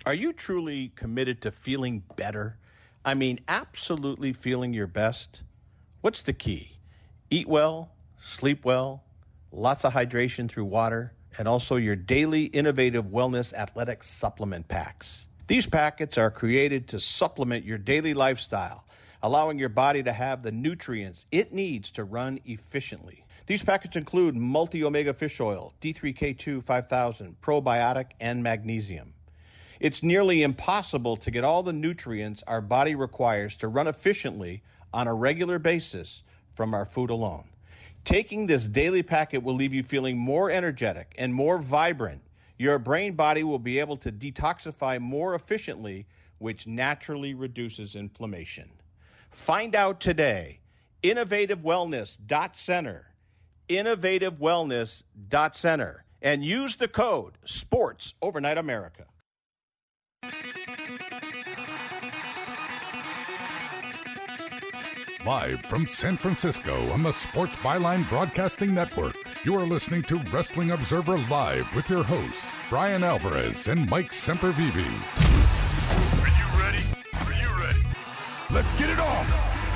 Are you truly committed to feeling better? I mean, absolutely feeling your best? What's the key? Eat well, sleep well, lots of hydration through water, and also your daily innovative wellness athletic supplement packs. These packets are created to supplement your daily lifestyle, allowing your body to have the nutrients it needs to run efficiently. These packets include multi-omega fish oil, D3K2 5000, probiotic, and magnesium. It's nearly impossible to get all the nutrients our body requires to run efficiently on a regular basis from our food alone. Taking this daily packet will leave you feeling more energetic and more vibrant. Your brain body will be able to detoxify more efficiently, which naturally reduces inflammation. Find out today. InnovativeWellness.Center. InnovativeWellness.Center. And use the code SPORTS Overnight America. Live from San Francisco on the Sports Byline Broadcasting Network, you are listening to Wrestling Observer Live with your hosts, Brian Alvarez and Mike Sempervive. Are you ready? Are you ready? Let's get it on!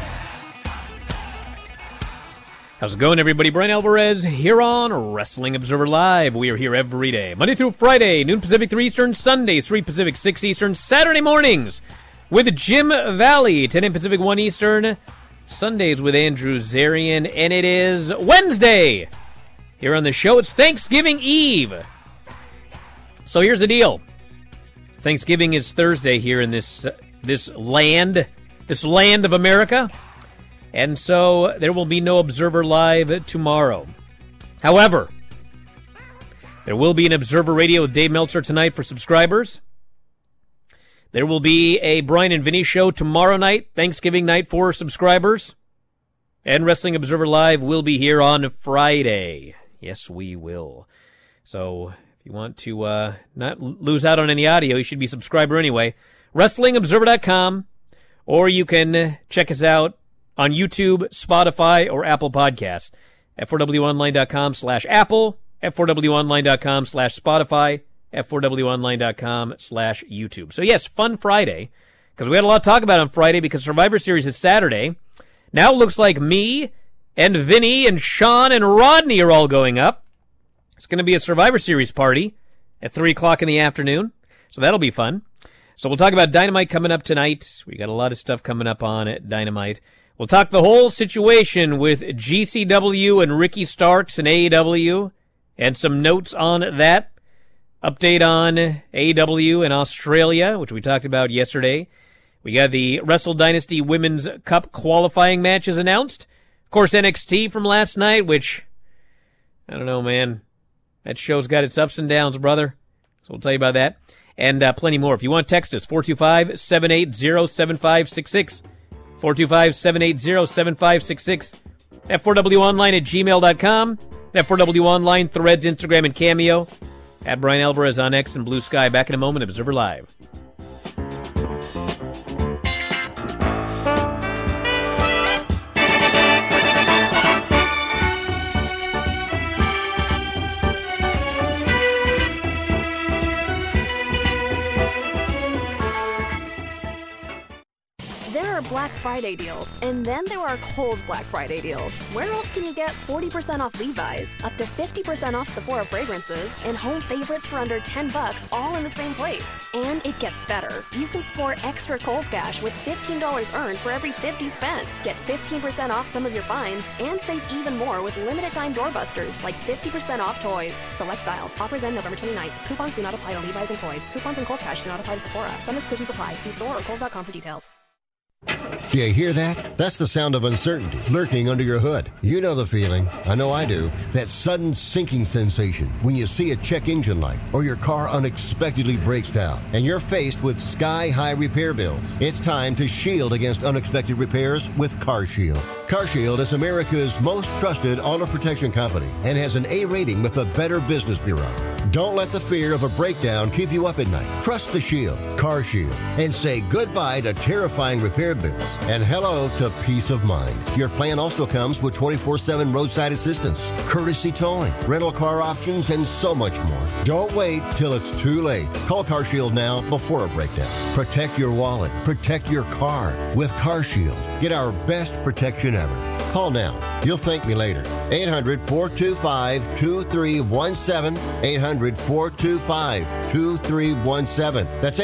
How's it going, everybody? Brian Alvarez here on Wrestling Observer Live. We are here every day, Monday through Friday, noon Pacific, 3 Eastern, Sundays, 3 Pacific, 6 Eastern, Saturday mornings with Jim Valley, 10 a.m. Pacific, 1 Eastern, Sundays with Andrew Zarian, and it is Wednesday. Here on the show, it's Thanksgiving Eve. So here's the deal. Thanksgiving is Thursday here in this land of America. And so there will be no Observer Live tomorrow. However, there will be an Observer Radio with Dave Meltzer tonight for subscribers. There will be a Brian and Vinny show tomorrow night, Thanksgiving night for subscribers. And Wrestling Observer Live will be here on Friday. Yes, we will. So if you want to not lose out on any audio, you should be a subscriber anyway. WrestlingObserver.com, or you can check us out on YouTube, Spotify, or Apple Podcasts. F4WOnline.com/Apple, F4WOnline.com/Spotify, F4WOnline.com/YouTube. So yes, fun Friday, because we had a lot to talk about on Friday because Survivor Series is Saturday. Now it looks like me and Vinny and Sean and Rodney are all going up. It's going to be a Survivor Series party at 3 o'clock in the afternoon, so that'll be fun. So we'll talk about Dynamite coming up tonight. We got a lot of stuff coming up on Dynamite. We'll talk the whole situation with GCW and Ricky Starks and AEW and some notes on that. Update on AEW in Australia, which we talked about yesterday. We got the Wrestle Dynasty Women's Cup qualifying matches announced. Of course, NXT from last night, which, I don't know, man. That show's got its ups and downs, brother. So we'll tell you about that. And plenty more. If you want to text us, 425-780-7566. 425-780-7566. F4WOnline@gmail.com. F4W Online, Threads, Instagram, and Cameo. At Brian Alvarez on X and Blue Sky. Back in a moment, Observer Live. Black Friday deals, and then there are Kohl's Black Friday deals. Where else can you get 40% off Levi's, up to 50% off Sephora fragrances, and home favorites for under $10 all in the same place? And it gets better. You can score extra Kohl's cash with $15 earned for every $50 spent. Get 15% off some of your finds, and save even more with limited time doorbusters like 50% off toys. Select styles. Offers end November 29th. Coupons do not apply to Levi's and toys. Coupons and Kohl's cash do not apply to Sephora. Some exclusions apply. See store or Kohl's.com for details. Do you hear that? That's the sound of uncertainty lurking under your hood. You know the feeling. I know I do. That sudden sinking sensation when you see a check engine light or your car unexpectedly breaks down and you're faced with sky-high repair bills. It's time to shield against unexpected repairs with CarShield. CarShield is America's most trusted auto protection company and has an A rating with the Better Business Bureau. Don't let the fear of a breakdown keep you up at night. Trust the Shield, Car Shield, and say goodbye to terrifying repair bills and hello to peace of mind. Your plan also comes with 24/7 roadside assistance, courtesy towing, rental car options, and so much more. Don't wait till it's too late. Call Car Shield now before a breakdown. Protect your wallet. Protect your car with Car Shield. Get our best protection ever. Call now. You'll thank me later. 800-425-2317. 800-425-2317. That's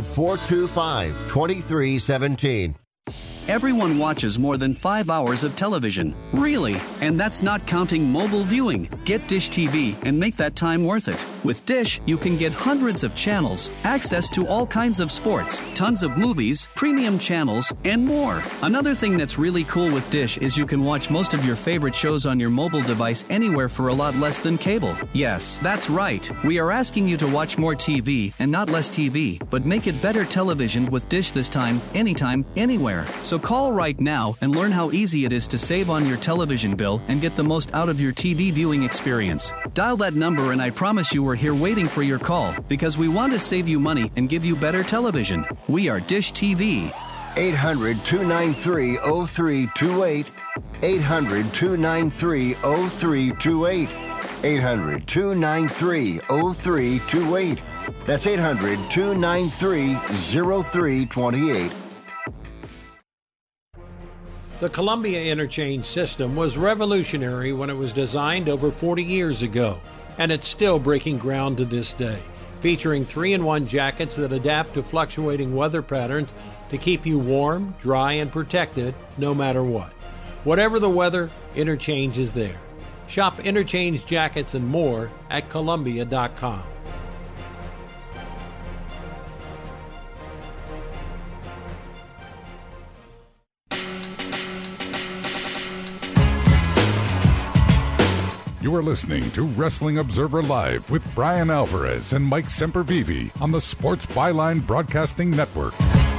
800-425-2317. Everyone watches more than 5 hours of television. Really? And that's not counting mobile viewing. Get Dish TV and make that time worth it. With Dish, you can get hundreds of channels, access to all kinds of sports, tons of movies, premium channels, and more. Another thing that's really cool with Dish is you can watch most of your favorite shows on your mobile device anywhere for a lot less than cable. Yes, that's right. We are asking you to watch more TV and not less TV, but make it better television with Dish this time, anytime, anywhere. So call right now and learn how easy it is to save on your television bill and get the most out of your TV viewing experience. Dial that number and I promise you we're here waiting for your call because we want to save you money and give you better television. We are Dish TV. 800-293-0328. 800-293-0328. 800-293-0328. That's 800-293-0328. The Columbia Interchange system was revolutionary when it was designed over 40 years ago, and it's still breaking ground to this day, featuring 3-in-1 jackets that adapt to fluctuating weather patterns to keep you warm, dry, and protected no matter what. Whatever the weather, Interchange is there. Shop Interchange jackets and more at Columbia.com. You are listening to Wrestling Observer Live with Brian Alvarez and Mike Sempervive on the Sports Byline Broadcasting Network.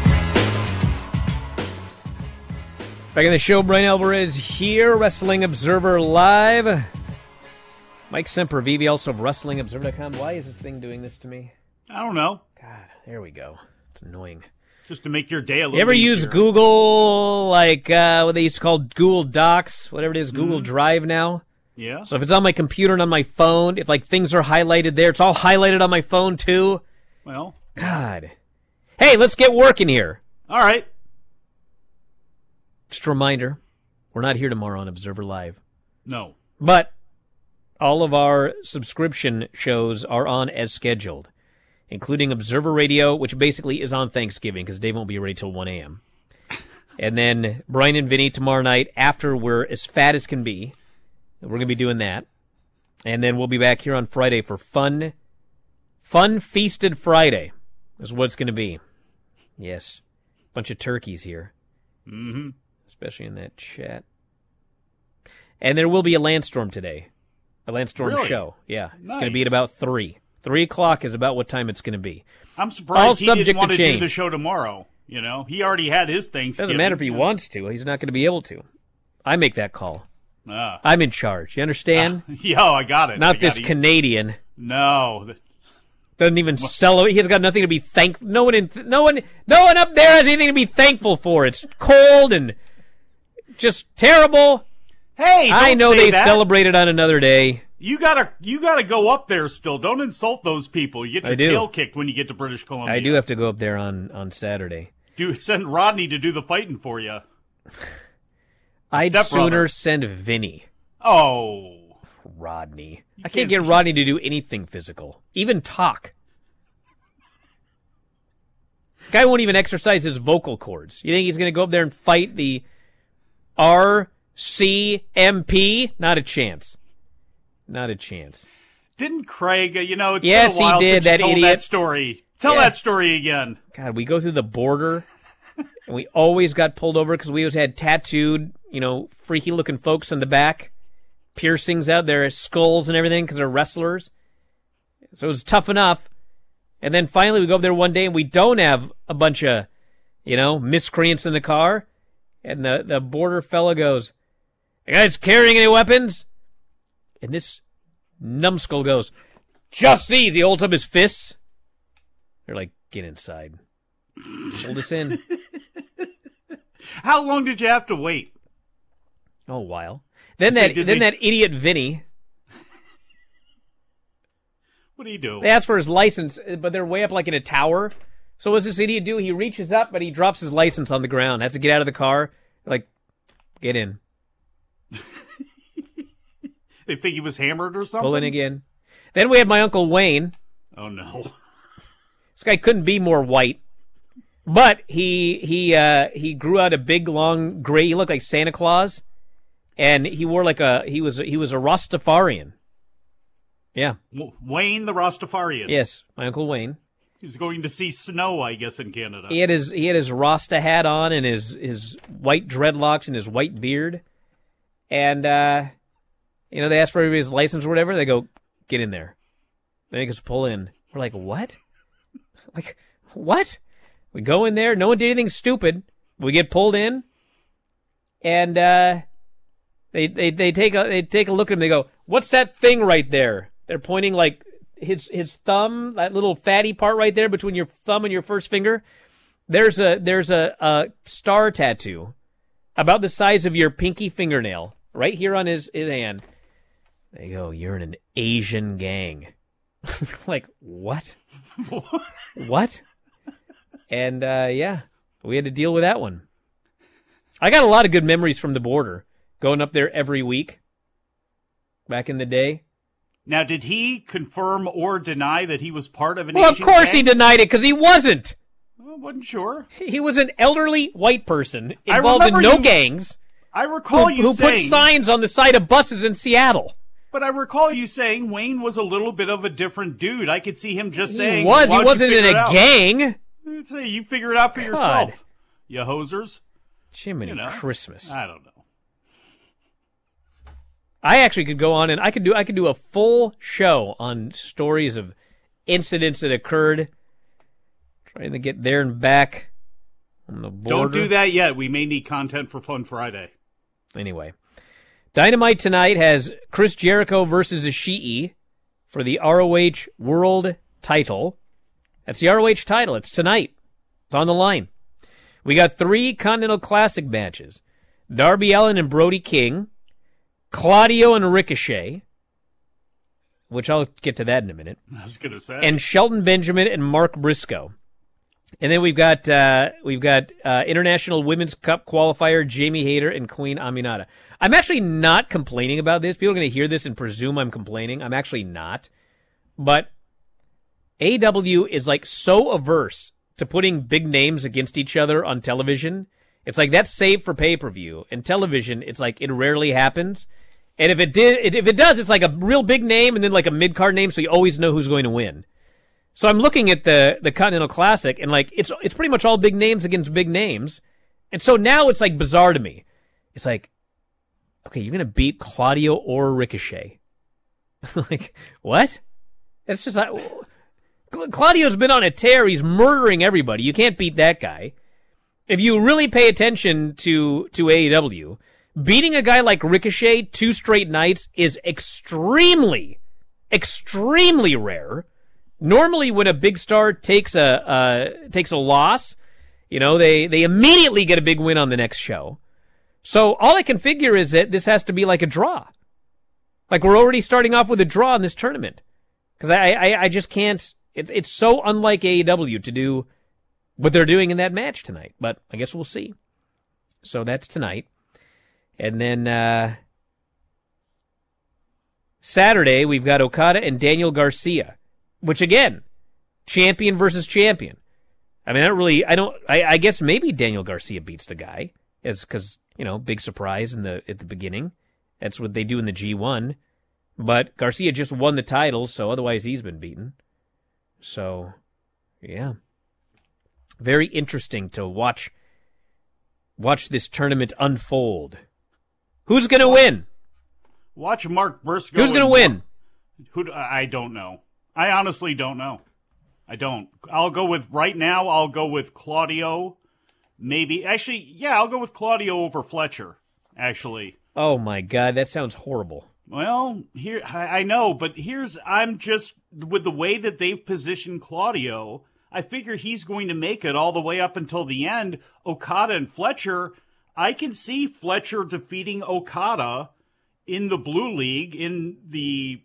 Back in the show, Brian Alvarez here, Wrestling Observer Live. Mike Sempervive, also of WrestlingObserver.com. Why is this thing doing this to me? I don't know. God, there we go. It's annoying. Just to make your day a little You ever easier. use Google, like what they used to call Google Docs, whatever it is, Google Drive now? Yeah. So if it's on my computer and on my phone, if like things are highlighted there, it's all highlighted on my phone too. Well. God. Hey, let's get working here. All right. Just a reminder, we're not here tomorrow on Observer Live. No. But all of our subscription shows are on as scheduled, including Observer Radio, which basically is on Thanksgiving because Dave won't be ready till 1 a.m. And then Brian and Vinny tomorrow night after we're as fat as can be. We're going to be doing that. And then we'll be back here on Friday for Fun Feasted Friday is what it's going to be. Yes. Bunch of turkeys here. Mm-hmm. Especially in that chat. And there will be a Landstorm today. A Landstorm Really? show. Yeah. It's going to Nice. be at about 3. 3 o'clock is about what time it's going to be. I'm surprised All he subject didn't want to to do change. the show tomorrow. You know, he already had his Thanksgiving. Doesn't matter if he wants to. He's not going to be able to. I make that call. Ah. I'm in charge. You understand? Yo, I got it. Not I this got it. Canadian. No. Doesn't even celebrate. He's got nothing to be thankful. No one up there has anything to be thankful for. It's cold and just terrible. Hey, don't I know say they that. celebrated on another day. You gotta go up there still. Don't insult those people. You get I your do. tail kicked when you get to British Columbia. I do have to go up there on Saturday. Send Rodney to do the fighting for you. I'd stepbrother. sooner send Vinny. Oh. Rodney. I can't- can't get Rodney to do anything physical. Even talk. Guy won't even exercise his vocal cords. You think he's going to go up there and fight the RCMP? Not a chance. Not a chance. Didn't Craig, it's Yes, been a while he did, since that you told idiot. that story. Tell Yeah. that story again. God, we go through the border, and we always got pulled over because we always had tattooed, freaky-looking folks in the back, piercings out there, skulls and everything because they're wrestlers. So it was tough enough. And then finally we go up there one day, and we don't have a bunch of, miscreants in the car. And the border fella goes, "You guys carrying any weapons?" And this numbskull goes, Just these. He holds up his fists. They're like, get inside. Hold us in. How long did you have to wait? Oh, a while. Then that idiot Vinny. What do you do? They ask for his license, but they're way up like in a tower. So what's this idiot do? He reaches up, but he drops his license on the ground. Has to get out of the car. Like, get in. They think he was hammered or something? Pull in again. Then we have my Uncle Wayne. Oh, no. This guy couldn't be more white. But he grew out a big, long gray. He looked like Santa Claus. And he wore like he was a Rastafarian. Yeah. Wayne the Rastafarian. Yes, my Uncle Wayne. He's going to see snow, I guess, in Canada. He had his Rasta hat on and his white dreadlocks and his white beard. And, they ask for everybody's license or whatever. They go, get in there. They make us pull in. We're like, what? Like, what? We go in there. No one did anything stupid. We get pulled in. And, they take a look at him. They go, what's that thing right there? They're pointing like his thumb, that little fatty part right there between your thumb and your first finger. There's a star tattoo about the size of your pinky fingernail right here on his hand. They go, you're in an Asian gang. Like, what? What? And, we had to deal with that one. I got a lot of good memories from the border, going up there every week back in the day. Now, did he confirm or deny that he was part of an Asian gang? Well, of course he denied it, because he wasn't. Well, wasn't sure. He was an elderly white person involved in no gangs. I recall who put signs on the side of buses in Seattle. But I recall you saying Wayne was a little bit of a different dude. I could see him just saying... He wasn't in a gang. I'd say you figure it out for yourself, you hosers. Jiminy Christmas. I don't know. I actually could go on and I could do a full show on stories of incidents that occurred, trying to get there and back on the border. Don't do that yet. We may need content for Fun Friday. Anyway, Dynamite tonight has Chris Jericho versus Ishii for the ROH World title. That's the ROH title. It's tonight. It's on the line. We got 3 Continental Classic matches. Darby Allin and Brody King. Claudio and Ricochet, which I'll get to that in a minute. I was going to say. And Shelton Benjamin and Mark Briscoe. And then we've got International Women's Cup qualifier Jamie Hayter and Queen Aminata. I'm actually not complaining about this. People are going to hear this and presume I'm complaining. I'm actually not. But AEW is like so averse to putting big names against each other on television. It's like that's saved for pay-per-view. And television, it's like it rarely happens. And if it does, it's like a real big name and then like a mid-card name, so you always know who's going to win. So I'm looking at the Continental Classic, and like it's pretty much all big names against big names. And so now it's like bizarre to me. It's like, okay, you're gonna beat Claudio or Ricochet. Like, what? It's just like, Claudio's been on a tear. He's murdering everybody. You can't beat that guy. If you really pay attention to AEW, beating a guy like Ricochet 2 straight nights is extremely, extremely rare. Normally, when a big star takes a loss, they immediately get a big win on the next show. So all I can figure is that this has to be like a draw. Like we're already starting off with a draw in this tournament. Because I just can't. It's so unlike AEW to do what they're doing in that match tonight. But I guess we'll see. So that's tonight. And then Saturday, we've got Okada and Daniel Garcia. Which, again, champion versus champion. I mean, I guess maybe Daniel Garcia beats the guy. Because, big surprise at the beginning. That's what they do in the G1. But Garcia just won the title, so otherwise he's been beaten. So, yeah. Very interesting to watch this tournament unfold. Who's going to win? Watch Mark Briscoe. Who's going to win? I don't know. I honestly don't know. I don't. I'll go with Claudio. Maybe. Actually, yeah, I'll go with Claudio over Fletcher, actually. Oh, my God. That sounds horrible. Well, here I know, but I'm just with the way that they've positioned Claudio, I figure he's going to make it all the way up until the end. Okada and Fletcher, I can see Fletcher defeating Okada in the Blue League in the,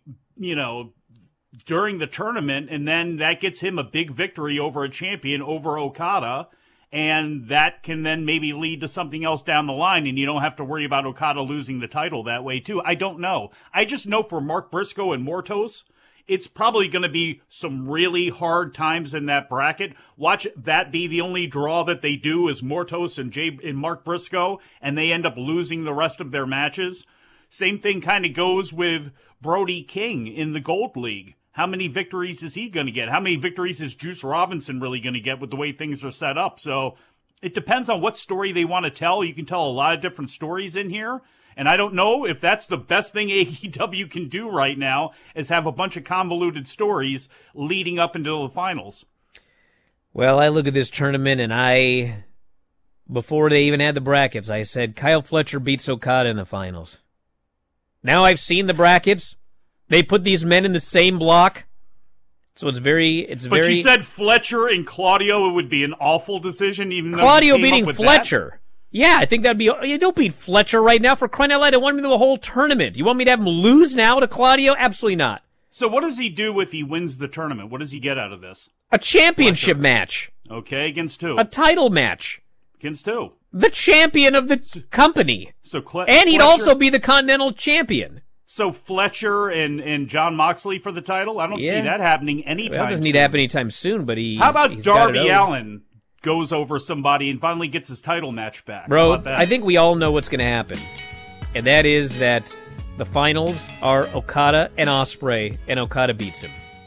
during the tournament, and then that gets him a big victory over a champion, over Okada. And that can then maybe lead to something else down the line, and you don't have to worry about Okada losing the title that way, too. I don't know. I just know for Mark Briscoe and Mortos, it's probably going to be some really hard times in that bracket. Watch that be the only draw that they do is Mortos and Mark Briscoe, and they end up losing the rest of their matches. Same thing kind of goes with Brody King in the Gold League. How many victories is he going to get? How many victories is Juice Robinson really going to get with the way things are set up? So it depends on what story they want to tell. You can tell a lot of different stories in here. And I don't know if that's the best thing AEW can do right now, is have a bunch of convoluted stories leading up into the finals. Well, I look at this tournament, and before they even had the brackets, I said Kyle Fletcher beats Okada in the finals. Now I've seen the brackets. They put these men in the same block, so it's very. But you said Fletcher and Claudio, it would be an awful decision, even Claudio though beating Fletcher. That? Yeah, I think that'd be. You don't beat Fletcher right now for crying out loud. I want him to the whole tournament. You want me to have him lose now to Claudio? Absolutely not. So what does he do if he wins the tournament? What does he get out of this? A championship match. Okay, against who? A title match. Against who? The champion of the company. And he'd also be the Continental Champion. So Fletcher and John Moxley for the title? I don't see that happening anytime soon. That doesn't need to happen anytime soon, but How about Darby Allin goes over somebody and finally gets his title match back? Bro, I think we all know what's going to happen. And that is that the finals are Okada and Ospreay, and Okada beats him.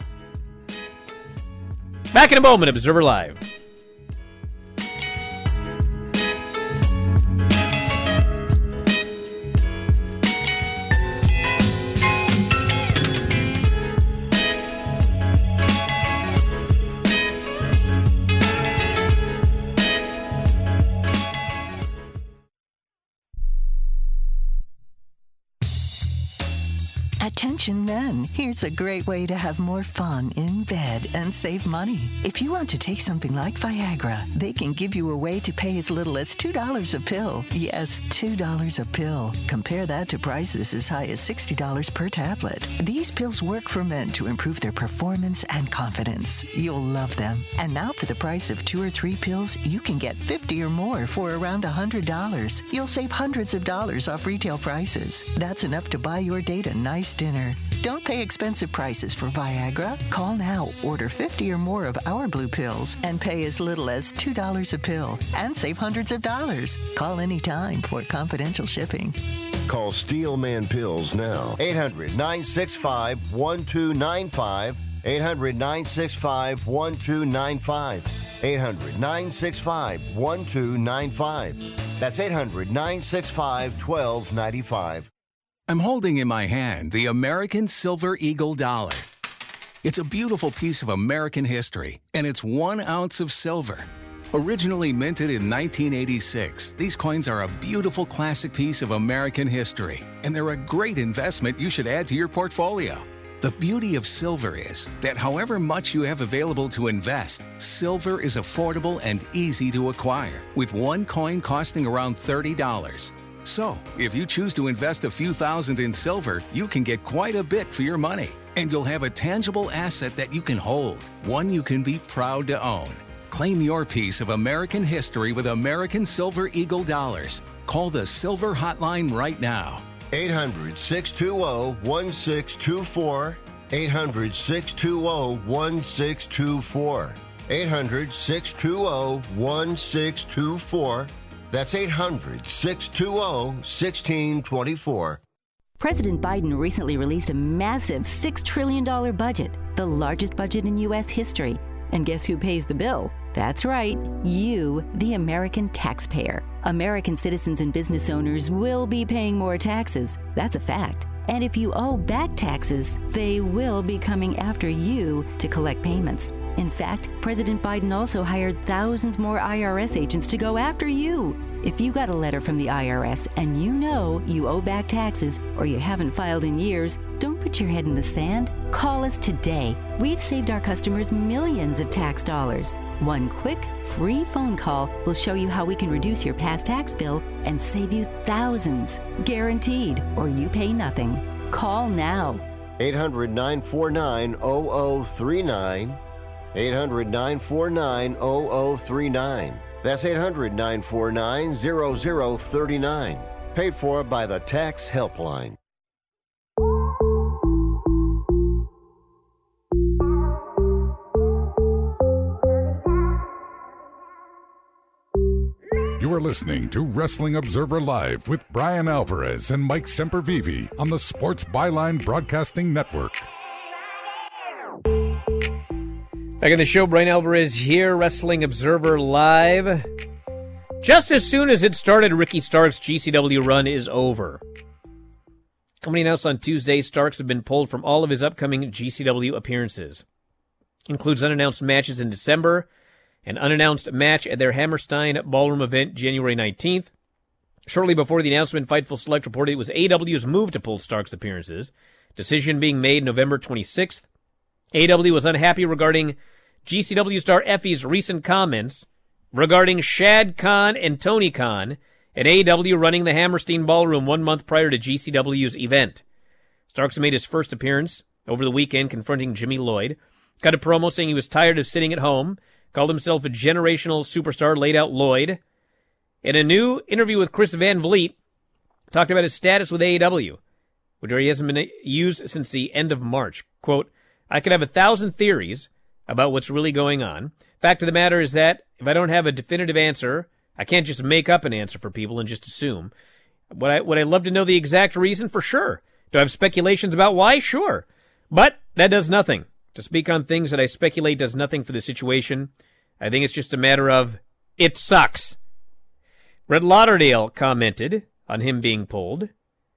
Back in a moment, Observer Live. Attention men, here's a great way to have more fun in bed and save money. If you want to take something like Viagra, they can give you a way to pay as little as $2 a pill. Yes, $2 a pill. Compare that to prices as high as $60 per tablet. These pills work for men to improve their performance and confidence. You'll love them. And now for the price of 2 or 3 pills, you can get 50 or more for around $100. You'll save hundreds of dollars off retail prices. That's enough to buy your date a nice dinner. Don't pay expensive prices for Viagra. Call now, order 50 or more of our blue pills, and pay as little as $2 a pill and save hundreds of dollars. Call anytime for confidential shipping. Call Steelman Pills now. 800-965-1295. 800-965-1295. 800-965-1295. That's 800-965-1295. I'm holding in my hand the American Silver Eagle Dollar. It's a beautiful piece of American history, and it's 1 ounce of silver. Originally minted in 1986, these coins are a beautiful classic piece of American history, and they're a great investment you should add to your portfolio. The beauty of silver is that however much you have available to invest, silver is affordable and easy to acquire, with one coin costing around $30. So, if you choose to invest a few thousand in silver, you can get quite a bit for your money. And you'll have a tangible asset that you can hold, one you can be proud to own. Claim your piece of American history with American Silver Eagle Dollars. Call the Silver Hotline right now. 800-620-1624. 800-620-1624. 800-620-1624. That's 800-620-1624. President Biden recently released a massive $6 trillion budget, the largest budget in U.S. history. And guess who pays the bill? That's right, you, the American taxpayer. American citizens and business owners will be paying more taxes. That's a fact. And if you owe back taxes, they will be coming after you to collect payments. In fact, President Biden also hired thousands more IRS agents to go after you. If you got a letter from the IRS and you know you owe back taxes or you haven't filed in years, don't put your head in the sand. Call us today. We've saved our customers millions of tax dollars. One quick, free phone call will show you how we can reduce your past tax bill and save you thousands. Guaranteed, or you pay nothing. Call now. 800-949-0039. 800-949-0039. That's 800-949-0039. Paid for by the Tax Helpline. You are listening to Wrestling Observer Live with Brian Alvarez and Mike Sempervive on the Sports Byline Broadcasting Network. Back in the show, Brian Alvarez here, Wrestling Observer Live. Just as soon as it started, Ricky Starks' GCW run is over. Company announced on Tuesday, Starks have been pulled from all of his upcoming GCW appearances. Includes unannounced matches in December, an unannounced match at their Hammerstein Ballroom event January 19th. Shortly before the announcement, Fightful Select reported it was AEW's move to pull Starks' appearances. Decision being made November 26th. AEW was unhappy regarding GCW star Effie's recent comments regarding Shad Khan and Tony Khan and AEW running the Hammerstein Ballroom 1 month prior to GCW's event. Starks made his first appearance over the weekend confronting Jimmy Lloyd. Cut a promo saying he was tired of sitting at home. Called himself a generational superstar, laid out Lloyd. In a new interview with Chris Van Vliet, talked about his status with AEW, which he hasn't been used since the end of March. Quote, I could have 1,000 theories about what's really going on. Fact of the matter is that if I don't have a definitive answer, I can't just make up an answer for people and just assume. Would I love to know the exact reason? For sure. Do I have speculations about why? Sure. But that does nothing. To speak on things that I speculate does nothing for the situation. I think it's just a matter of, it sucks. Brett Lauderdale commented on him being pulled.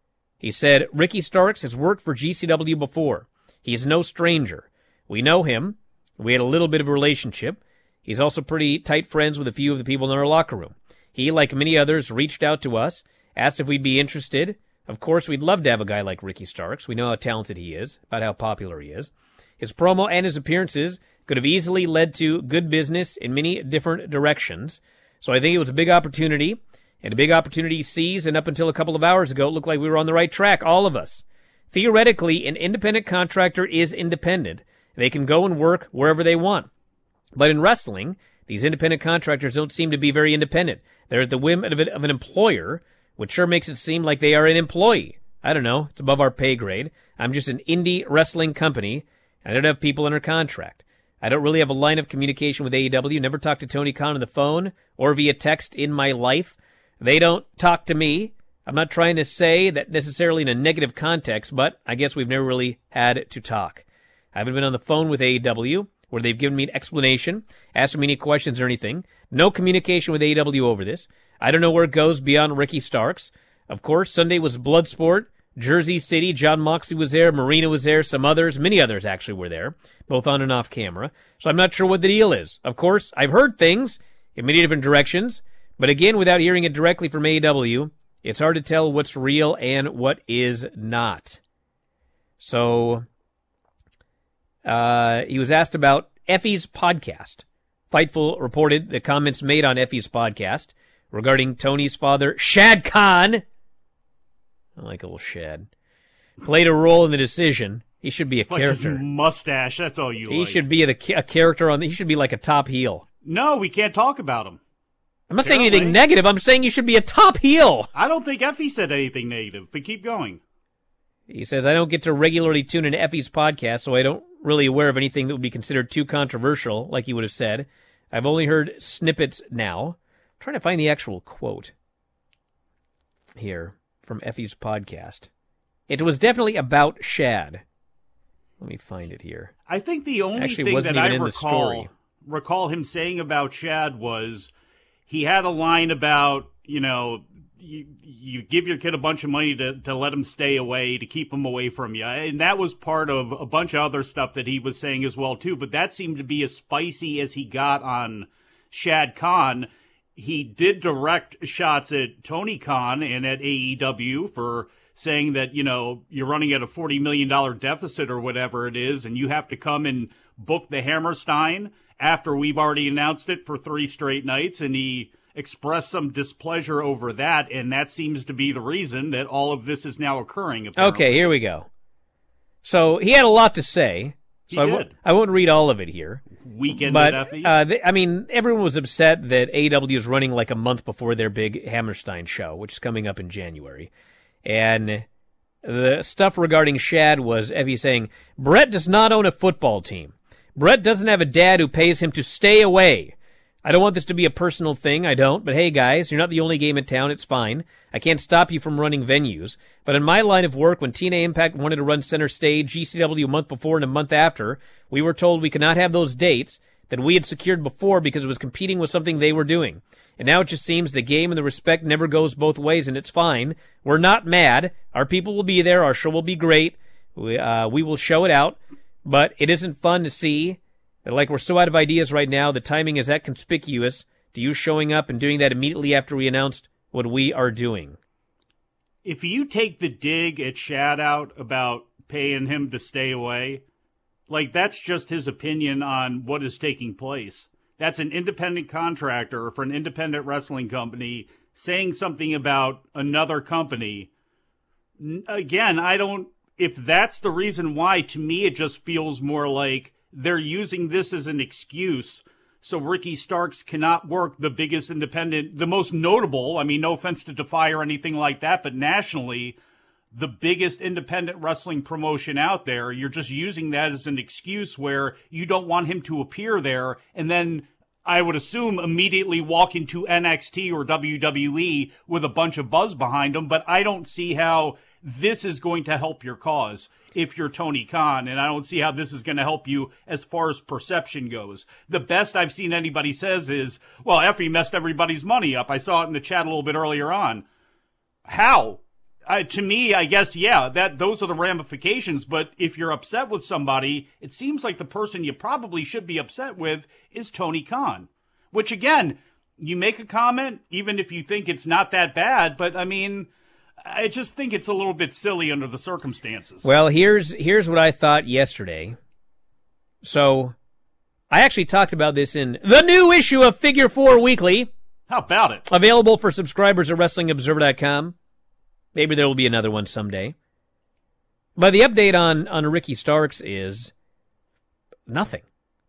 He said, Ricky Starks has worked for GCW before. He's no stranger. We know him. We had a little bit of a relationship. He's also pretty tight friends with a few of the people in our locker room. He, like many others, reached out to us, asked if we'd be interested. Of course, we'd love to have a guy like Ricky Starks. We know how talented he is, about how popular he is. His promo and his appearances could have easily led to good business in many different directions. So I think it was a big opportunity, and a big opportunity seized, and up until a couple of hours ago, it looked like we were on the right track, all of us. Theoretically, an independent contractor is independent. They can go and work wherever they want. But in wrestling, these independent contractors don't seem to be very independent. They're at the whim of an employer, which sure makes it seem like they are an employee. I don't know. It's above our pay grade. I'm just an indie wrestling company. I don't have people under contract. I don't really have a line of communication with AEW. Never talked to Tony Khan on the phone or via text in my life. They don't talk to me. I'm not trying to say that necessarily in a negative context, but I guess we've never really had to talk. I haven't been on the phone with AEW where they've given me an explanation, asked me any questions or anything. No communication with AEW over this. I don't know where it goes beyond Ricky Starks. Of course, Sunday was Bloodsport. Jersey City, John Moxley was there, Marina was there, some others, many others actually were there, both on and off camera. So I'm not sure what the deal is. Of course, I've heard things in many different directions, but again, without hearing it directly from AEW, it's hard to tell what's real and what is not. So, he was asked about Effie's podcast. Fightful reported the comments made on Effie's podcast regarding Tony's father, Shad Khan. I like a little Shad. Played a role in the decision. He should be a character. Like his mustache, that's all you He like. should be a character he should be like a top heel. No, we can't talk about him. I'm not saying anything negative. I'm saying you should be a top heel. I don't think Effie said anything negative, but keep going. He says, I don't get to regularly tune into Effie's podcast, so I don't really aware of anything that would be considered too controversial, like he would have said. I've only heard snippets now. I'm trying to find the actual quote here from Effie's podcast. It was definitely about Shad. Let me find it here. I think the only thing that I recall him saying about Shad was he had a line about, you give your kid a bunch of money to let him stay away, to keep him away from you. And that was part of a bunch of other stuff that he was saying as well, too. But that seemed to be as spicy as he got on Shad Khan. he did direct shots at Tony Khan and at AEW for saying that, you're running at a $40 million deficit or whatever it is, and you have to come and book the Hammerstein after we've already announced it for 3 straight nights, and he expressed some displeasure over that, and that seems to be the reason that all of this is now occurring. Apparently. Okay, here we go. So he had a lot to say. So I won't read all of it here. Weekend but, at Effie's. Everyone was upset that AEW is running like a month before their big Hammerstein show, which is coming up in January. And the stuff regarding Shad was Effie saying, Brett does not own a football team. Brett doesn't have a dad who pays him to stay away. I don't want this to be a personal thing, I don't, but hey guys, you're not the only game in town, it's fine. I can't stop you from running venues, but in my line of work, when TNA Impact wanted to run center stage, GCW a month before and a month after, we were told we could not have those dates that we had secured before because it was competing with something they were doing. And now it just seems the game and the respect never goes both ways, and it's fine. We're not mad. Our people will be there. Our show will be great. We will show it out, but it isn't fun to see. Like, we're so out of ideas right now, the timing is that conspicuous to you showing up and doing that immediately after we announced what we are doing. If you take the dig at Shad out about paying him to stay away, like, that's just his opinion on what is taking place. That's an independent contractor for an independent wrestling company saying something about another company. Again, if that's the reason why, to me it just feels more like they're using this as an excuse so Ricky Starks cannot work the biggest independent, the most notable, no offense to Defy or anything like that, but nationally, the biggest independent wrestling promotion out there. You're just using that as an excuse where you don't want him to appear there, and then I would assume immediately walk into NXT or WWE with a bunch of buzz behind him, but I don't see how this is going to help your cause if you're Tony Khan, and I don't see how this is going to help you as far as perception goes. The best I've seen anybody says is, well, Effie messed everybody's money up. I saw it in the chat a little bit earlier on. How? To me, I guess, yeah, those are the ramifications, but if you're upset with somebody, it seems like the person you probably should be upset with is Tony Khan. Which, again, you make a comment, even if you think it's not that bad, but, I just think it's a little bit silly under the circumstances. Well, here's what I thought yesterday. So, I actually talked about this in the new issue of Figure 4 Weekly. How about it? Available for subscribers at WrestlingObserver.com. Maybe there will be another one someday. But the update on Ricky Starks is nothing.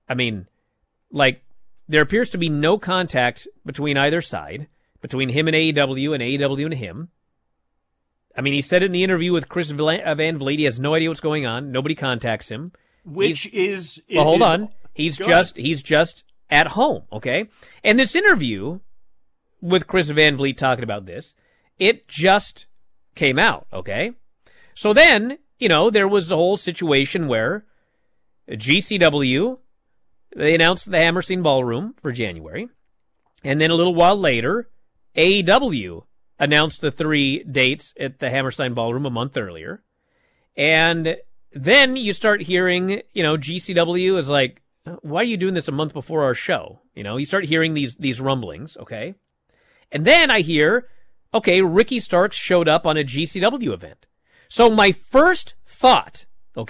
There appears to be no contact between either side, between him and AEW and him. He said it in the interview with Chris Van Vliet. He has no idea what's going on. Nobody contacts him. Hold on. He's just at home, okay? And this interview with Chris Van Vliet talking about this, it just came out, okay? So then, there was a whole situation where GCW, they announced the Hammerstein Ballroom for January, and then a little while later, AEW announced the 3 dates at the Hammerstein Ballroom a month earlier. And then you start hearing, GCW is like, why are you doing this a month before our show? You start hearing these rumblings, okay? And then I hear, okay, Ricky Starks showed up on a GCW event. So my first thought,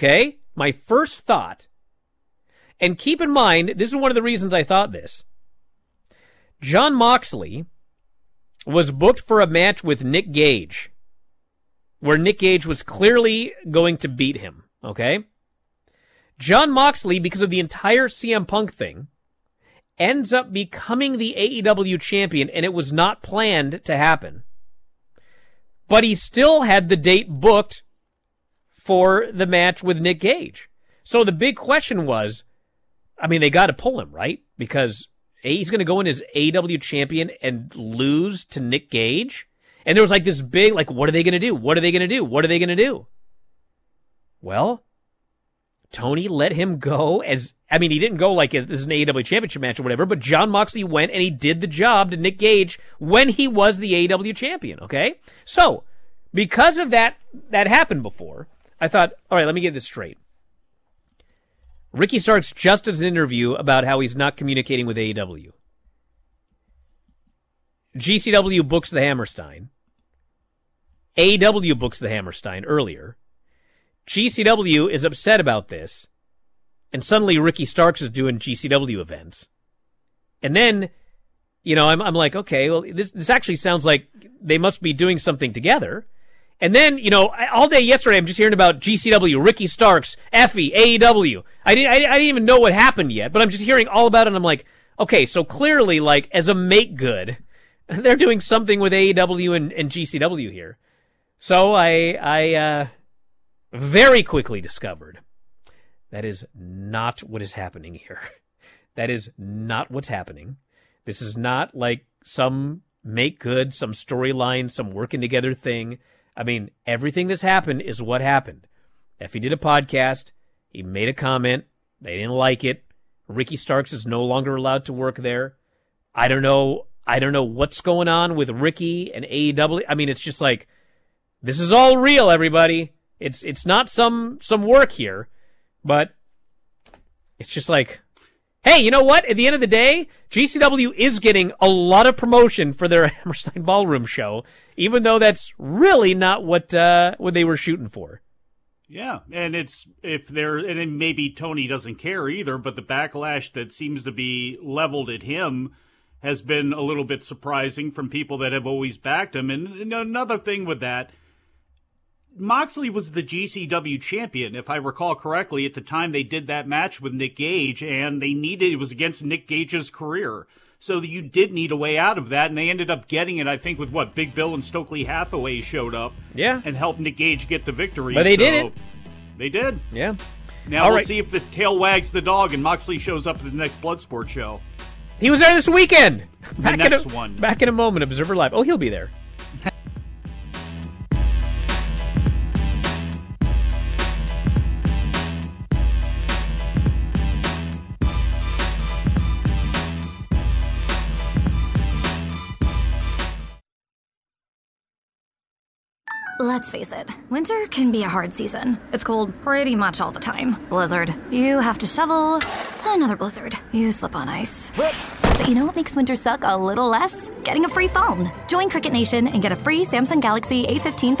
and keep in mind, this is one of the reasons I thought this. Jon Moxley was booked for a match with Nick Gage, where Nick Gage was clearly going to beat him, okay? Jon Moxley, because of the entire CM Punk thing, ends up becoming the AEW champion, and it was not planned to happen. But he still had the date booked for the match with Nick Gage. So the big question was, they got to pull him, right? Because he's going to go in as AEW champion and lose to Nick Gage? And there was this big, what are they going to do? What are they going to do? What are they going to do? Well, Tony let him go as, he didn't go this is an AEW championship match or whatever, but Jon Moxley went and he did the job to Nick Gage when he was the AEW champion, okay? So, because of that happened before, I thought, all right, let me get this straight. Ricky Starks just does an interview about how he's not communicating with AEW. GCW books the Hammerstein. AEW books the Hammerstein earlier. GCW is upset about this. And suddenly Ricky Starks is doing GCW events. And then, I'm like, okay, well, this actually sounds like they must be doing something together. And then, all day yesterday, I'm just hearing about GCW, Ricky Starks, Effie, AEW. I didn't even know what happened yet, but I'm just hearing all about it, and I'm like, okay, so clearly, like, as a make good, they're doing something with AEW and GCW here. So I very quickly discovered that is not what is happening here. That is not what's happening. This is not like some make good, some storyline, some working together thing. I mean, everything that's happened is what happened. Effie did a podcast. He made a comment. They didn't like it. Ricky Starks is no longer allowed to work there. I don't know what's going on with Ricky and AEW. I mean, it's just like, this is all real, everybody. It's not some work here, but it's just like, hey, you know what? At the end of the day, GCW is getting a lot of promotion for their Hammerstein Ballroom show, even though that's really not what they were shooting for. Yeah, and and maybe Tony doesn't care either, but the backlash that seems to be leveled at him has been a little bit surprising from people that have always backed him. And another thing with that, Moxley was the GCW champion, if I recall correctly, at the time they did that match with Nick Gage, and it was against Nick Gage's career. So you did need a way out of that, and they ended up getting it, I think, with Big Bill and Stokely Hathaway showed up. Yeah. And helped Nick Gage get the victory. But they did it. They did. Yeah. Now we'll see if the tail wags the dog and Moxley shows up at the next Bloodsport show. He was there this weekend. The next one. Back in a moment, Observer Live. Oh, he'll be there. Let's face it, winter can be a hard season. It's cold pretty much all the time. Blizzard. You have to shovel. Another blizzard. You slip on ice. But you know what makes winter suck a little less? Getting a free phone. Join Cricket Nation and get a free Samsung Galaxy A15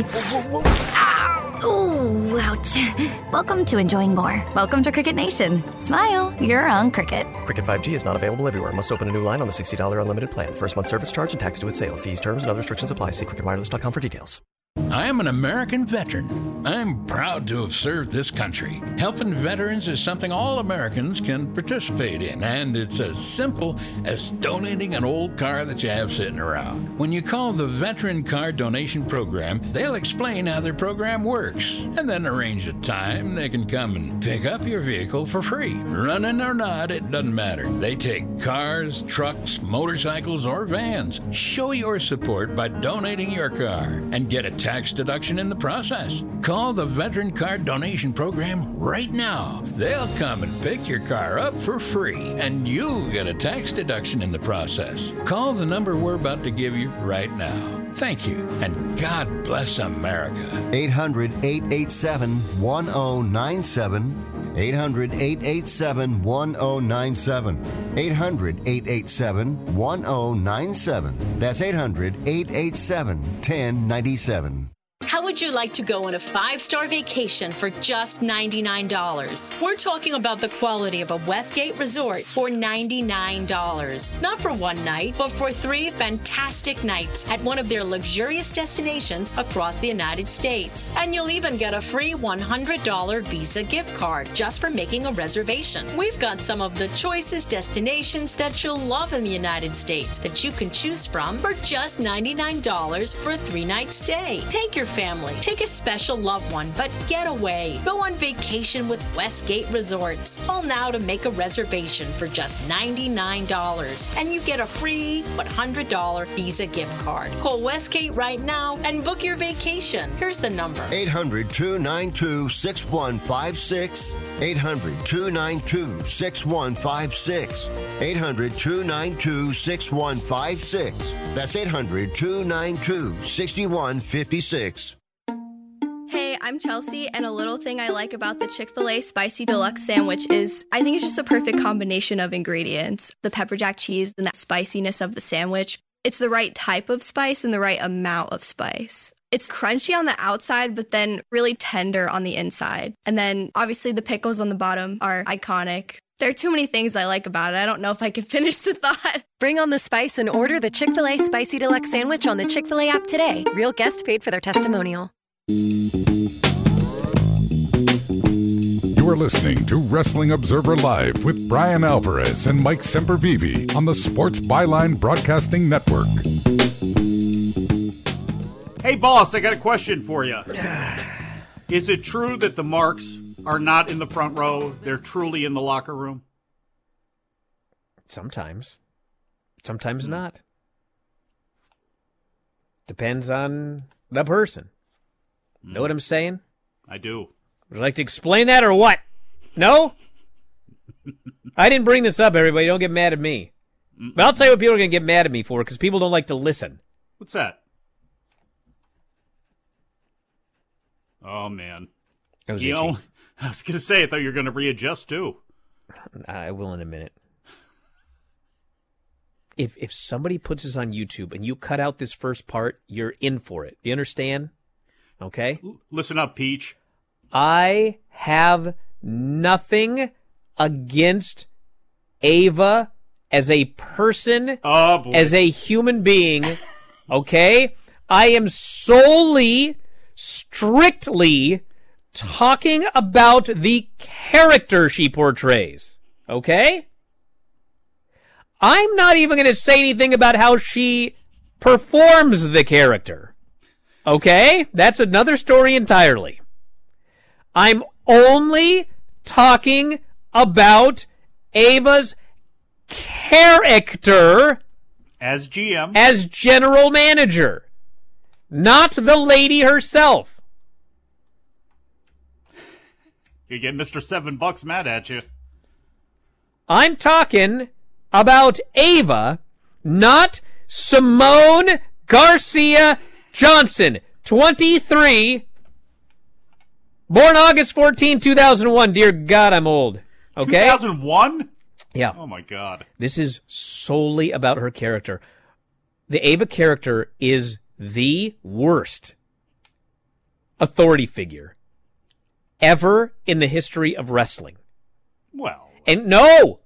5G. Ooh, ouch. Welcome to enjoying more. Welcome to Cricket Nation. Smile, you're on Cricket. Cricket 5G is not available everywhere. Must open a new line on the $60 unlimited plan. First month service charge and tax due at sale. Fees, terms, and other restrictions apply. See cricketwireless.com for details. I am an American veteran. I'm proud to have served this country. Helping veterans is something all Americans can participate in, and it's as simple as donating an old car that you have sitting around. When you call the Veteran Car Donation Program, they'll explain how their program works, and then arrange a time they can come and pick up your vehicle for free. Running or not, it doesn't matter. They take cars, trucks, motorcycles, or vans. Show your support by donating your car and get a tax deduction in the process. Call the Veteran Car Donation Program right now. They'll come and pick your car up for free, and you'll get a tax deduction in the process. Call the number we're about to give you right now. Thank you, and God bless America. 800-887-1097. 800-887-1097. 800-887-1097. That's 800-887-1097. How would you like to go on a 5-star vacation for just $99? We're talking about the quality of a Westgate resort for $99. Not for one night, but for 3 fantastic nights at one of their luxurious destinations across the United States. And you'll even get a free $100 Visa gift card just for making a reservation. We've got some of the choicest destinations that you'll love in the United States that you can choose from for just $99 for a 3-night stay. Take your family, take a special loved one, but get away. Go on vacation with Westgate Resorts. Call now to make a reservation for just $99, and you get a free $100 Visa gift card. Call Westgate right now and book your vacation. Here's the number: 800-292-6156. 800-292-6156. 800-292-6156. That's 800-292-6156. Hey, I'm Chelsea, and a little thing I like about the Chick-fil-A Spicy Deluxe Sandwich is I think it's just a perfect combination of ingredients. The pepper jack cheese and that spiciness of the sandwich. it's the right type of spice and the right amount of spice. It's crunchy on the outside, but then really tender on the inside. And then obviously the pickles on the bottom are iconic. There are too many things I like about it. I don't know if I can finish the thought. Bring on the spice and order the Chick-fil-A Spicy Deluxe Sandwich on the Chick-fil-A app today. Real guest paid for their testimonial. You are listening to Wrestling Observer Live with Brian Alvarez and Mike Sempervive on the Sports Byline Broadcasting Network. Hey, boss, I got a question for you. Is it true that the Marks are not in the front row? They're truly in the locker room? Sometimes. Sometimes not. Depends on the person. Know what I'm saying? I do. Would you like to explain that or what? No? I didn't bring this up, everybody. Don't get mad at me. But I'll tell you what people are going to get mad at me for, because people don't like to listen. What's that? Oh, man. That was you itchy. know, I was going to say, I thought you were going to readjust, too. I will in a minute. If somebody puts this on YouTube and you cut out this first part, you're in for it. You understand? Okay? Listen up, Peach. I have nothing against Ava as a person, as a human being, okay? I am solely, strictly talking about the character she portrays, okay? I'm not even going to say anything about how she performs the character, okay? That's another story entirely. I'm only talking about Ava's character as GM, as general manager, not the lady herself. You get Mr. $7 mad at you. I'm talking about Ava, not Simone Garcia Johnson, 23, born August 14, 2001. Dear God, I'm old. Okay? 2001? Yeah. Oh, my God. This is solely about her character. The Ava character is the worst authority figure ever in the history of wrestling. Well. And no,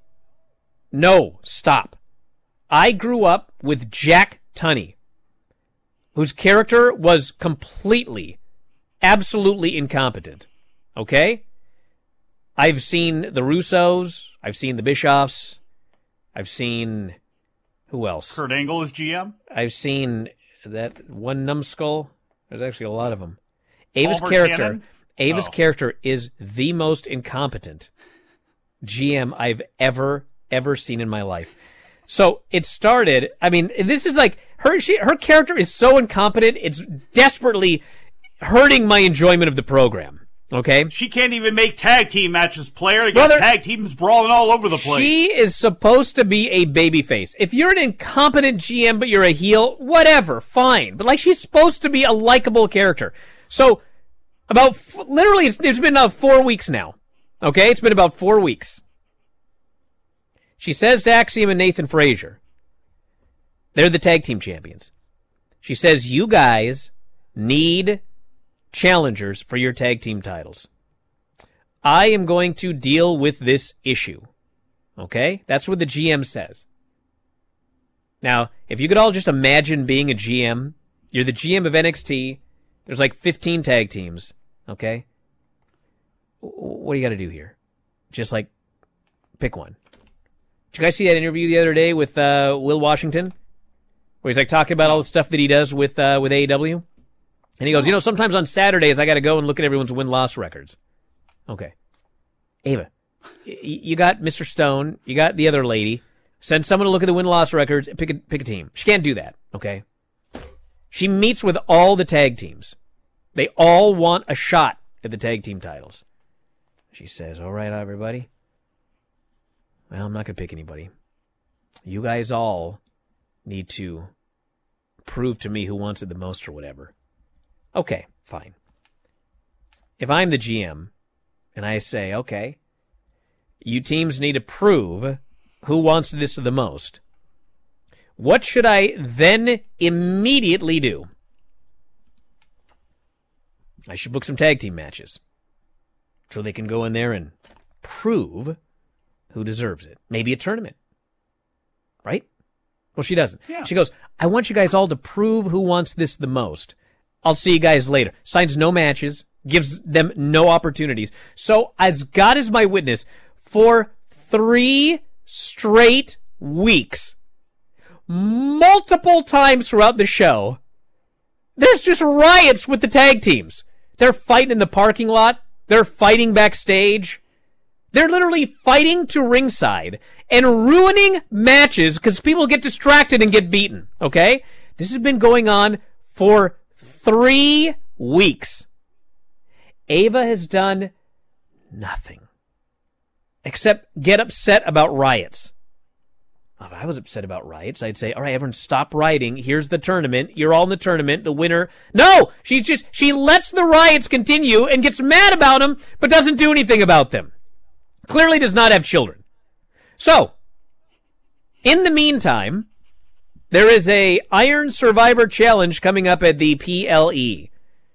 stop. I grew up with Jack Tunney, whose character was completely, absolutely incompetent. Okay? I've seen the Russos. I've seen the Bischoffs. I've seen... Who else? Kurt Angle is GM? I've seen that one numbskull. There's actually a lot of them. Ava's Palmer character... Cannon? Ava's character is the most incompetent GM I've ever seen in my life. So it started, I mean, this is like, her character is so incompetent, it's desperately hurting my enjoyment of the program. Okay? She can't even make tag team matches, player. You got tag teams brawling all over the place. She is supposed to be a babyface. If you're an incompetent GM but you're a heel, whatever, fine. But like, she's supposed to be a likable character. So, literally, it's been 4 weeks now. Okay? It's been about 4 weeks. She says to Axiom and Nathan Frazier, they're the tag team champions. She says, you guys need challengers for your tag team titles. I am going to deal with this issue. Okay? That's what the GM says. Now, if you could all just imagine being a GM, you're the GM of NXT, there's like 15 tag teams, okay? What do you got to do here? Just like pick one. Did you guys see that interview the other day with Will Washington? Where he's like talking about all the stuff that he does with AEW? And he goes, sometimes on Saturdays I got to go and look at everyone's win-loss records. Okay. Ava, you got Mr. Stone, you got the other lady. Send someone to look at the win-loss records and pick a team. She can't do that, okay? She meets with all the tag teams. They all want a shot at the tag team titles. She says, all right, everybody. Well, I'm not going to pick anybody. You guys all need to prove to me who wants it the most or whatever. Okay, fine. If I'm the GM and I say, okay, you teams need to prove who wants this the most, What should I then immediately do? I should book some tag team matches so they can go in there and prove who deserves it. Maybe a tournament. Right? Well, she doesn't. Yeah. She goes, I want you guys all to prove who wants this the most. I'll see you guys later. Signs no matches, gives them no opportunities. So, as God is my witness, for 3 straight weeks, multiple times throughout the show, there's just riots with the tag teams. They're fighting in the parking lot. They're fighting backstage. They're literally fighting to ringside and ruining matches because people get distracted and get beaten, okay? This has been going on for 3 weeks. Ava has done nothing except get upset about riots. If I was upset about riots, I'd say, all right, everyone stop rioting. Here's the tournament. You're all in the tournament. The winner. No! She lets the riots continue and gets mad about them, but doesn't do anything about them. Clearly does not have children. So, in the meantime, there is a Iron Survivor Challenge coming up at the PLE.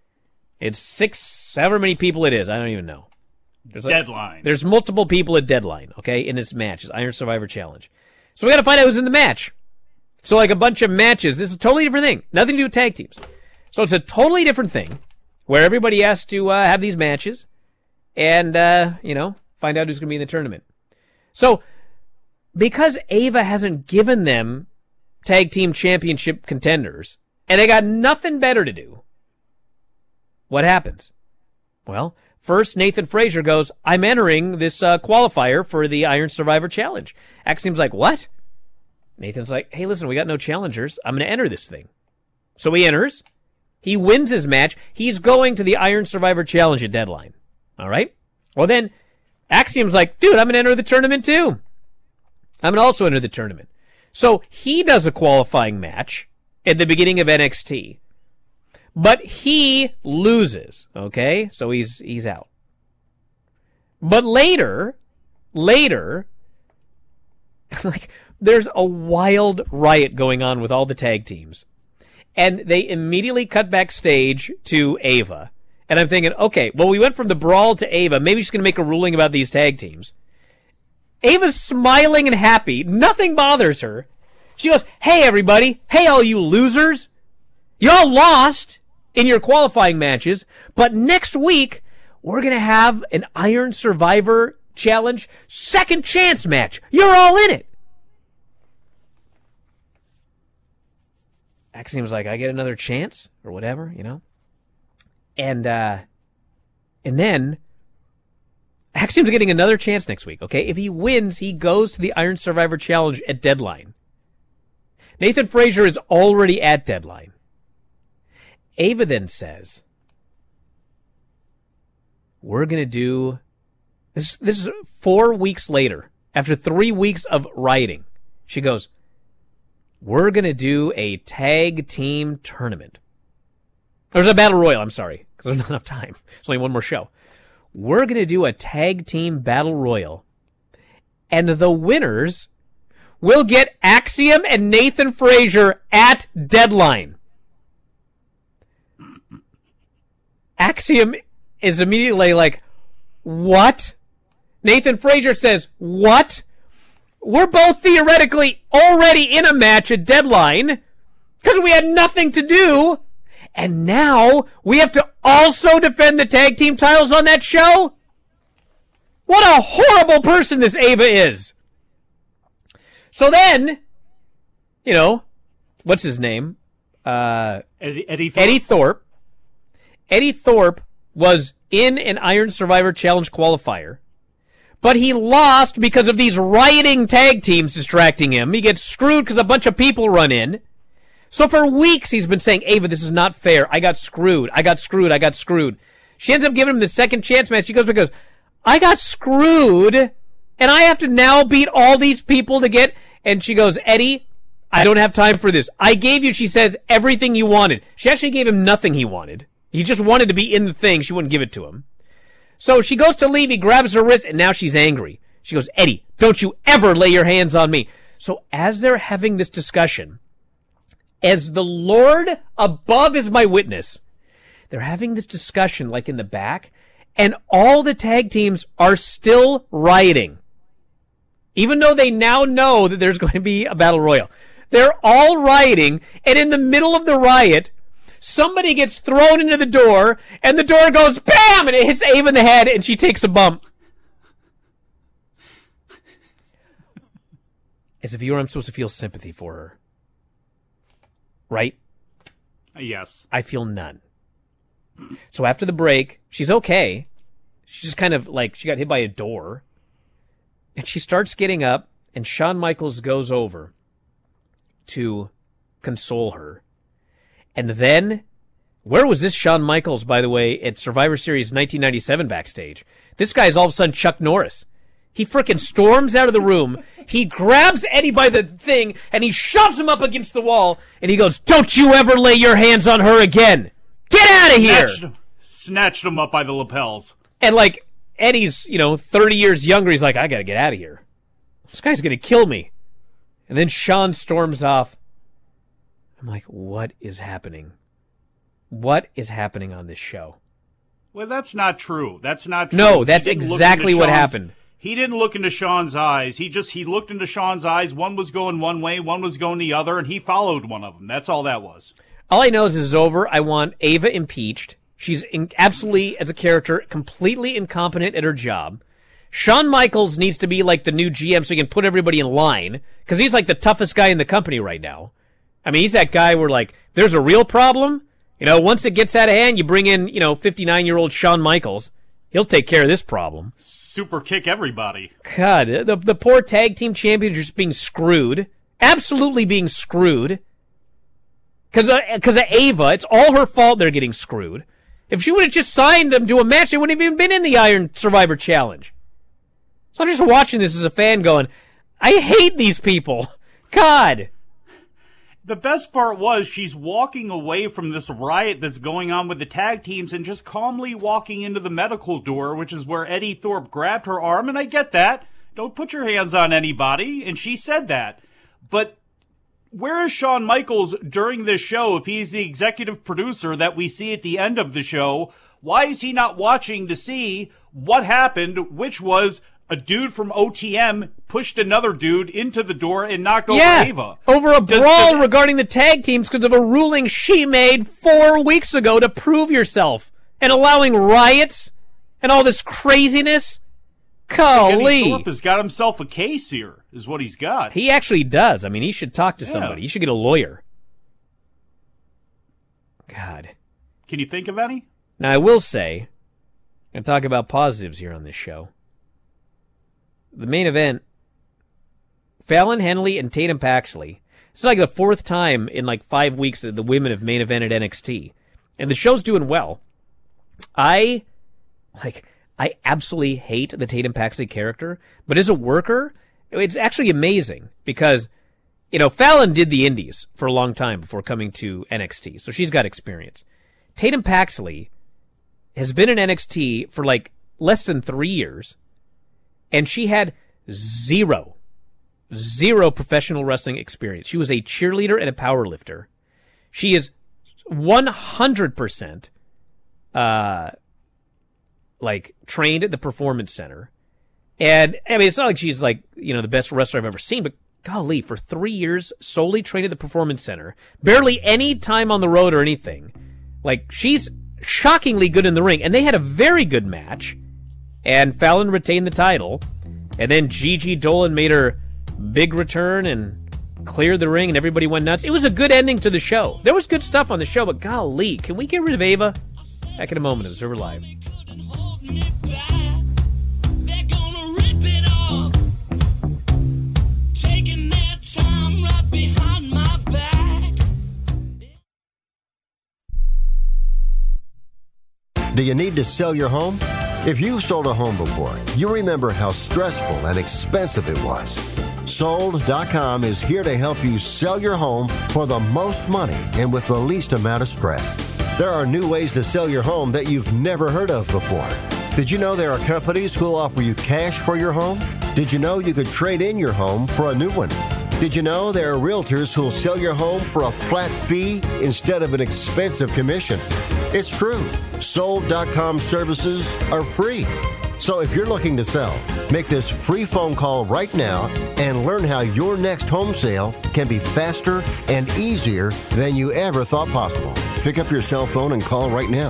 It's however many people it is. I don't even know. Deadline. There's multiple people at Deadline, okay, in this match. It's Iron Survivor Challenge. So we got to find out who's in the match. So like a bunch of matches. This is a totally different thing. Nothing to do with tag teams. So it's a totally different thing where everybody has to have these matches and, find out who's going to be in the tournament. So because Ava hasn't given them tag team championship contenders and they got nothing better to do, what happens? Well, first Nathan Frazier goes, I'm entering this qualifier for the Iron Survivor Challenge. Axiom's like, what? Nathan's like, hey, listen, we got no challengers. I'm going to enter this thing. So he enters. He wins his match. He's going to the Iron Survivor Challenge at Deadline. All right? Well, then Axiom's like, dude, I'm going to enter the tournament too. I'm going to also enter the tournament. So he does a qualifying match at the beginning of NXT. But he loses, okay? So he's out. But later, like, there's a wild riot going on with all the tag teams. And they immediately cut backstage to Ava. And I'm thinking, okay, well, we went from the brawl to Ava. Maybe she's going to make a ruling about these tag teams. Ava's smiling and happy. Nothing bothers her. She goes, hey, everybody. Hey, all you losers. Y'all lost in your qualifying matches, but next week, we're going to have an Iron Survivor Challenge second chance match. You're all in it. Axiom's like, I get another chance or whatever, And then Axiom's getting another chance next week, okay? If he wins, he goes to the Iron Survivor Challenge at Deadline. Nathan Frazier is already at Deadline. Ava then says, we're going to do... This is 4 weeks later, after 3 weeks of rioting. She goes, we're going to do a tag team tournament. There's a battle royal, I'm sorry, because there's not enough time. There's only one more show. We're going to do a tag team battle royal. And the winners will get Axiom and Nathan Frazier at Deadline. Axiom is immediately like, what? Nathan Frazier says, what? We're both theoretically already in a match at Deadline because we had nothing to do. And now we have to also defend the tag team titles on that show? What a horrible person this Ava is. So then, what's his name? Eddie Thorpe. Eddie Thorpe. Eddie Thorpe was in an Iron Survivor Challenge qualifier, but he lost because of these rioting tag teams distracting him. He gets screwed because a bunch of people run in. So for weeks he's been saying, Ava, this is not fair. I got screwed. She ends up giving him the second chance match. She goes, I got screwed, and I have to now beat all these people to get... And she goes, Eddie, I don't have time for this. I gave you, she says, everything you wanted. She actually gave him nothing he wanted. He just wanted to be in the thing. She wouldn't give it to him. So she goes to leave. He grabs her wrist, and now she's angry. She goes, Eddie, don't you ever lay your hands on me. So as they're having this discussion, as the Lord above is my witness, they're having this discussion like in the back, and all the tag teams are still rioting. Even though they now know that there's going to be a battle royal. They're all rioting, and in the middle of the riot, somebody gets thrown into the door, and the door goes BAM! And it hits Ava in the head, and she takes a bump. As a viewer, I'm supposed to feel sympathy for her. Right? Yes. I feel none. So after the break, she's okay. She's just kind of like, she got hit by a door. And she starts getting up, and Shawn Michaels goes over to console her. And then, where was this Shawn Michaels, by the way, at Survivor Series 1997 backstage? This guy's all of a sudden Chuck Norris. He frickin' storms out of the room. He grabs Eddie by the thing, and he shoves him up against the wall, and he goes, "Don't you ever lay your hands on her again! Get out of here!" Snatched him up by the lapels. And like, Eddie's, 30 years younger. He's like, I gotta get out of here. This guy's gonna kill me. And then Shawn storms off. I'm like, what is happening? What is happening on this show? Well, that's not true. That's not true. No, that's exactly what happened. He didn't look into Shawn's eyes. He looked into Shawn's eyes. One was going one way, one was going the other, and he followed one of them. That's all that was. All I know is this is over. I want Ava impeached. She's absolutely, as a character, completely incompetent at her job. Shawn Michaels needs to be like the new GM so he can put everybody in line, because he's like the toughest guy in the company right now. I mean, he's that guy where, like, there's a real problem. Once it gets out of hand, you bring in, 59-year-old Shawn Michaels. He'll take care of this problem. Super kick everybody. God, the poor tag team champions are just being screwed. Absolutely being screwed. Because of Ava, it's all her fault they're getting screwed. If she would have just signed them to a match, they wouldn't have even been in the Iron Survivor Challenge. So I'm just watching this as a fan going, I hate these people. God. The best part was she's walking away from this riot that's going on with the tag teams and just calmly walking into the medical door, which is where Eddie Thorpe grabbed her arm, and I get that. Don't put your hands on anybody, and she said that. But where is Shawn Michaels during this show if he's the executive producer that we see at the end of the show? Why is he not watching to see what happened, which was a dude from OTM pushed another dude into the door and knocked over Ava. Over a brawl regarding the tag teams because of a ruling she made 4 weeks ago to prove yourself. And allowing riots and all this craziness. Golly. Eddie Thorpe has got himself a case here, is what he's got. He actually does. I mean, he should talk to somebody. He should get a lawyer. God. Can you think of any? Now, I will say, I'm going to talk about positives here on this show. The main event, Fallon Henley and Tatum Paxley. It's like the fourth time in like 5 weeks that the women have main evented NXT. And the show's doing well. I absolutely hate the Tatum Paxley character, but as a worker, it's actually amazing because, Fallon did the indies for a long time before coming to NXT, so she's got experience. Tatum Paxley has been in NXT for like less than 3 years, and she had zero professional wrestling experience. She was a cheerleader and a powerlifter. She is 100% trained at the Performance Center. And, I mean, it's not like she's the best wrestler I've ever seen, but golly, for 3 years, solely trained at the Performance Center, barely any time on the road or anything. She's shockingly good in the ring. And they had a very good match. And Fallon retained the title. And then Gigi Dolan made her big return and cleared the ring and everybody went nuts. It was a good ending to the show. There was good stuff on the show, but golly, can we get rid of Ava? Back in a moment, Observer Live. Do you need to sell your home? If you've sold a home before, you remember how stressful and expensive it was. Sold.com is here to help you sell your home for the most money and with the least amount of stress. There are new ways to sell your home that you've never heard of before. Did you know there are companies who'll offer you cash for your home? Did you know you could trade in your home for a new one? Did you know there are realtors who'll sell your home for a flat fee instead of an expensive commission? It's true. Sold.com services are free. So if you're looking to sell, make this free phone call right now and learn how your next home sale can be faster and easier than you ever thought possible. Pick up your cell phone and call right now.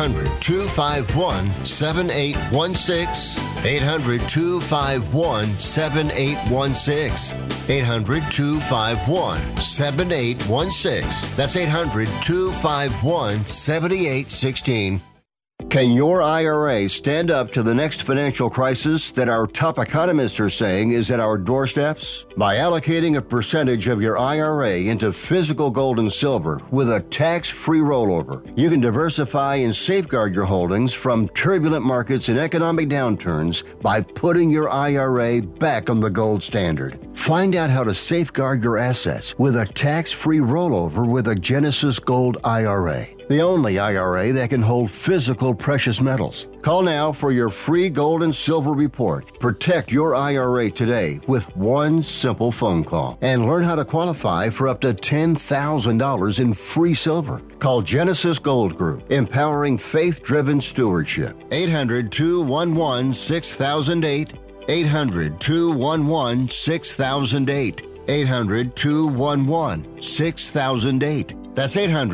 800-251-7816. 800-251-7816. 800-251-7816. That's 800-251-7816. Can your IRA stand up to the next financial crisis that our top economists are saying is at our doorsteps? By allocating a percentage of your IRA into physical gold and silver with a tax-free rollover, you can diversify and safeguard your holdings from turbulent markets and economic downturns by putting your IRA back on the gold standard. Find out how to safeguard your assets with a tax-free rollover with a Genesis Gold IRA. The only IRA that can hold physical precious metals. Call now for your free gold and silver report. Protect your IRA today with one simple phone call and learn how to qualify for up to $10,000 in free silver. Call Genesis Gold Group, empowering faith-driven stewardship. 800-211-6008. 800-211-6008. 800-211-6008. That's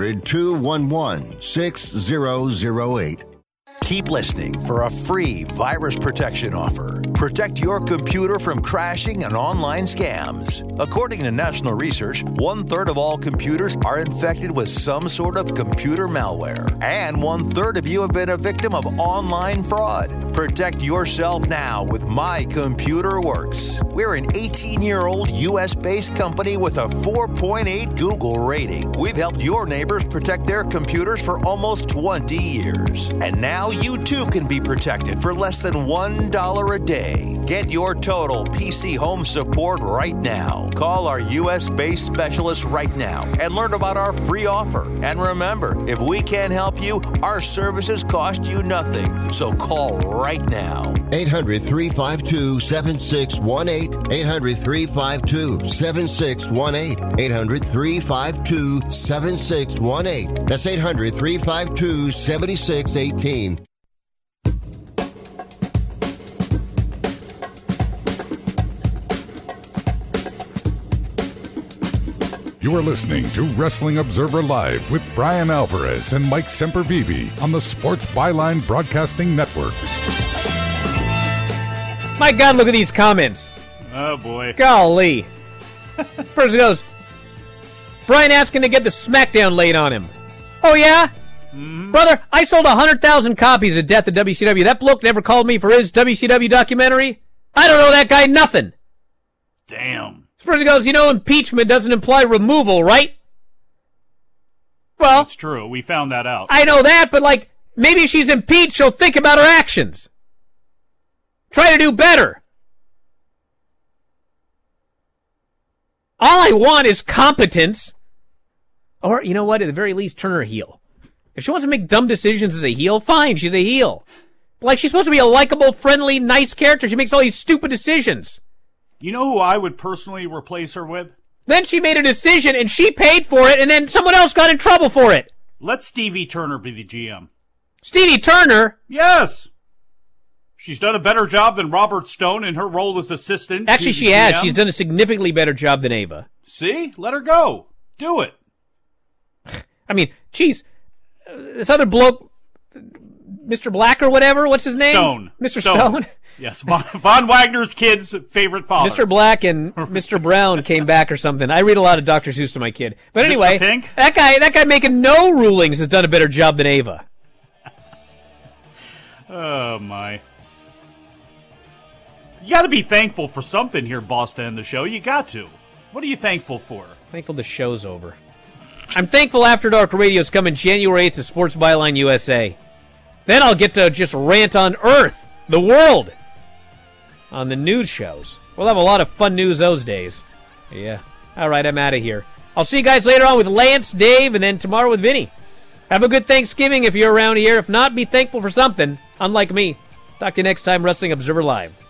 800-211-6008. Keep listening for a free virus protection offer. Protect your computer from crashing and online scams. According to national research, 1/3 of all computers are infected with some sort of computer malware. And 1/3 of you have been a victim of online fraud. Protect yourself now with My Computer Works. We're an 18-year-old U.S.-based company with a 4.8 Google rating. We've helped your neighbors protect their computers for almost 20 years. And now you too can be protected for less than $1 a day. Get your total PC home support right now. Call our U.S.-based specialist right now and learn about our free offer. And remember, if we can't help you, our services cost you nothing. So call right now. 800-352-7618. 800-352-7618. 800-352-7618. That's 800-352-7618. You are listening to Wrestling Observer Live with Brian Alvarez and Mike Sempervive on the Sports Byline Broadcasting Network. My God, look at these comments. Oh, boy. Golly. First goes, Brian asking to get the SmackDown laid on him. Oh, yeah? Mm-hmm. Brother, I sold 100,000 copies of Death of WCW. That bloke never called me for his WCW documentary. I don't know that guy nothing. Damn. First goes, impeachment doesn't imply removal, right? Well, it's true. We found that out. I know that, but maybe if she's impeached, she'll think about her actions. Try to do better. All I want is competence. Or, you know what? At the very least, turn her heel. If she wants to make dumb decisions as a heel, fine, she's a heel. She's supposed to be a likable, friendly, nice character. She makes all these stupid decisions. You know who I would personally replace her with? Then she made a decision, and she paid for it, and then someone else got in trouble for it. Let Stevie Turner be the GM. Stevie Turner? Yes. She's done a better job than Robert Stone in her role as assistant. Actually, she has. She's done a significantly better job than Ava. See? Let her go. Do it. I mean, geez. This other bloke, Mr. Black or whatever, what's his name? Stone. Mr. Stone? Yes, Von Wagner's kid's favorite father. Mr. Black and Mr. Brown came back or something. I read a lot of Dr. Seuss to my kid. But anyway, Pink? that guy making no rulings has done a better job than Ava. Oh, my. You got to be thankful for something here, boss, to end the show. You got to. What are you thankful for? Thankful the show's over. I'm thankful After Dark Radio's coming January 8th to Sports Byline USA. Then I'll get to just rant on Earth, the world, on the news shows. We'll have a lot of fun news those days. Yeah. All right, I'm out of here. I'll see you guys later on with Lance, Dave, and then tomorrow with Vinny. Have a good Thanksgiving if you're around here. If not, be thankful for something, unlike me. Talk to you next time, Wrestling Observer Live.